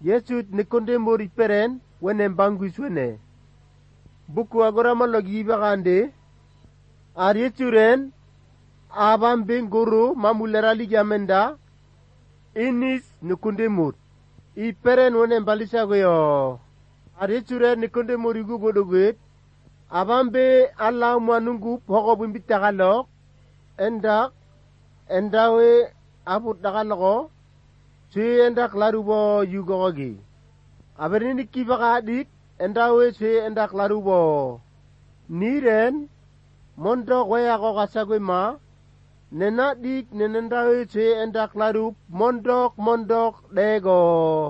Yesus Nikodemor iperen wene bangus wene. Buku agora malogi bagande. Ar Yesuren aban ben guru mamulerali jamenda. Inis Nikodemor. Iperen wene balisa goyo. Ar Yesuren Nikodemor igu bodoget. Aban be Allah manungu poko bimbita kalok. Endawe abut dakalogo. Sui endak larubo yugogi. Aberini kibaka adik. Endawe sui endak larubo. Niren mondok waya ko kasagwe ma. Nenadik nenendawe sui endak larub. Mondok dego.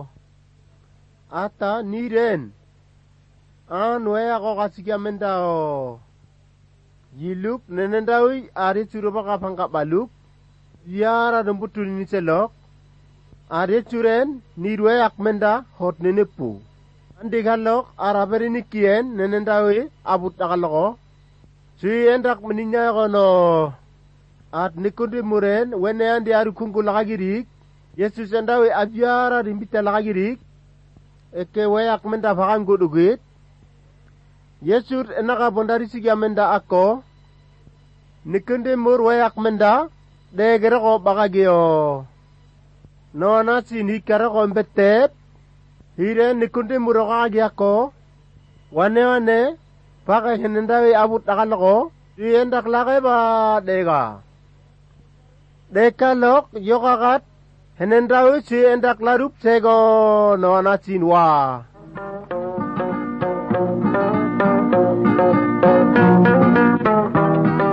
Ata niren. An waya ko kasigya mendao. Yiluk nenendawi ari suruba kapangkap baluk. Yara dembutul ni selok. Ari suren nirwayak menda hot nenepu. Andi galok araberi ni kien nenendawi abut nakaloko. Sui endak meninya kono. At Nikodemuren wene andi aru kungku lakagirik. Yesus endawi abyara rimbita lakagirik. Eke wayak menda fakang godugit. Yesus enaka bondari sigya menda ako. Nikodemor wayak menda. Degere ko bakagyo. No nasi nikara ko mbetep. Hire Nikodemor kakagi ako. Wane. Pake henendawi abut nakalako. Iyendak lakay ba dega. Deka lok yokakat. Henendawi si endak larup sego no nasin wa.